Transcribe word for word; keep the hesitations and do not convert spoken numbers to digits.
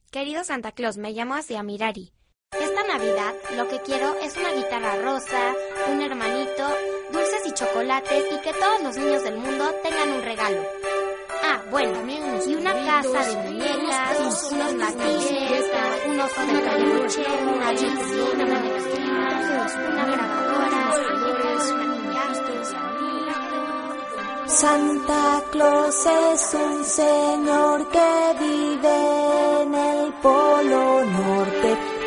Querido Santa Claus, me llamo Asia Mirari. Esta Navidad lo que quiero es una guitarra rosa, un hermanito, dulces y chocolates y que todos los niños del mundo tengan un regalo. Ah, bueno, y una casa de muñecas, unos matines, un oso de peluche, una bicicleta, una una grabadora, Santa Claus es un señor que vive en el Polo Norte.